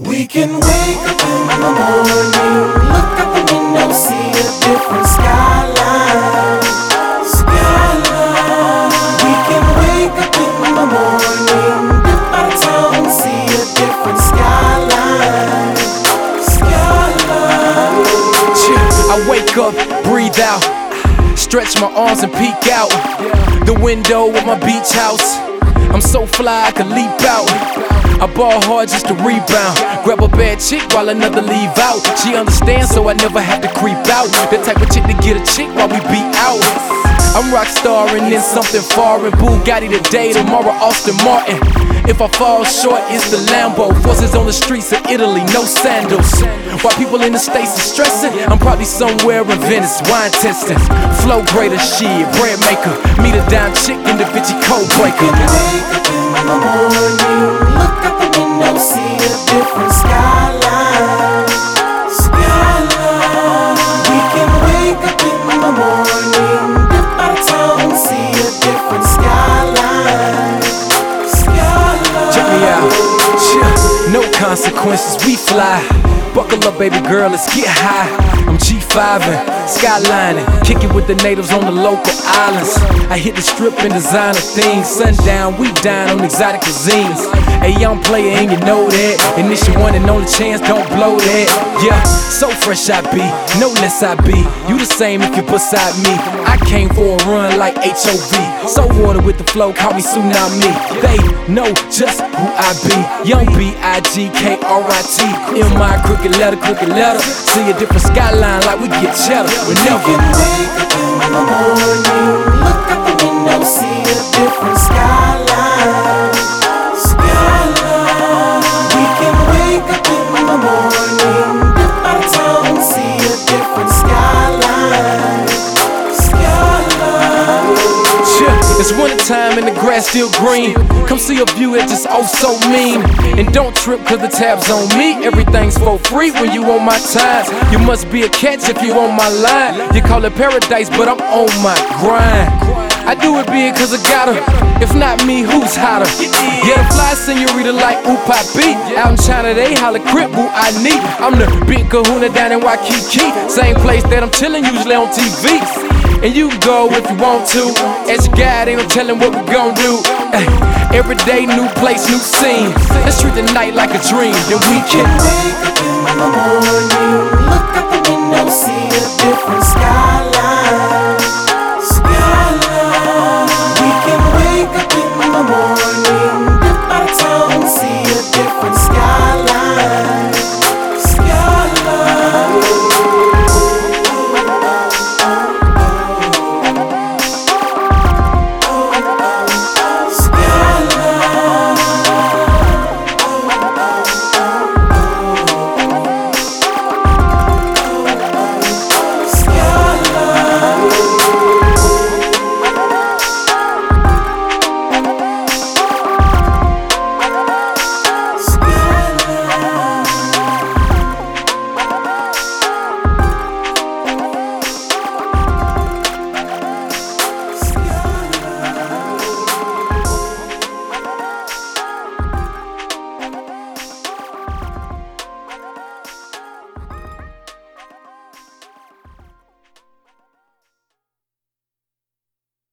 We can wake up in the morning, look out the window, see a different skyline. We can wake up in the morning, dip out of town, see a different skyline. I wake up, breathe out, stretch my arms and peek out the window of my beach house. I'm so fly I could leap out. I ball hard just to rebound. Grab a bad chick while another leave out. She understands so I never have to creep out. The type of chick to get a chick while we be out. I'm rock starring in something foreign. Bugatti today, tomorrow Austin Martin. If I fall short, it's the Lambo. Forces on the streets of Italy, no sandals. While people in the States are stressing, I'm probably somewhere in Venice, wine testing. Flow greater shit, bread maker. Meet a dime chick in the Vinci code breaker. We can wake up in the morning, look out the window, see a different skyline. We can wake up in the morning, dip out of town, see a different skyline. Check me out. No consequences, we fly. Buckle up, baby girl, let's get high. I'm G5ing, skylining, kicking with the natives on the local islands. I hit the strip and designer things. Sundown, we dine on exotic cuisines. A young player and you know that, and it's your one and only chance, don't blow that. Yeah, so fresh I be, no less I be. You the same if you're beside me. I came for a run like HOV. So water with the flow, call me tsunami. They know just who I be. Young B-I-G-K-R-I-T. M-I crooked letter. See a different skyline like we get cheddar. Whenever we can wake up in the morning, look out the window, see a different skyline. We can wake up in the morning, dip out of town, see a different skyline. It's wintertime and the grass still green. Come see a view that's just oh so mean. And don't trip cause the tab's on me. Everything's for free when you on my time. You must be a catch if you on my line. You call it paradise but I'm on my grind. I do it big cause I gotta. If not me, who's hotter? Yeah, the fly senorita like Papi. Out in China they holla crip who I need. I'm the big kahuna down in Waikiki. Same place that I'm chillin', usually on TV. And you can go if you want to. As your guide, ain't no telling what we gon' do. Every day, new place, new scene. Let's treat the night like a dream. Then we can wake up in the morning, look out the window, see a different sky.